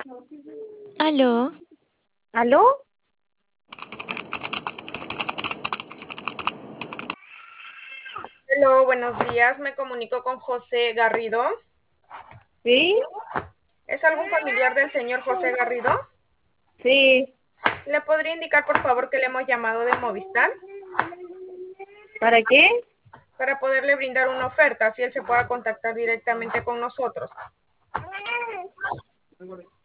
¿Aló? ¿Aló? Hello, buenos días. Me comunico con José Garrido. ¿Sí? ¿Es algún familiar del señor José Garrido? Sí. ¿Le podría indicar, por favor, que le hemos llamado de Movistar ¿Para qué? para poderle brindar una oferta, así él se pueda contactar directamente con nosotros?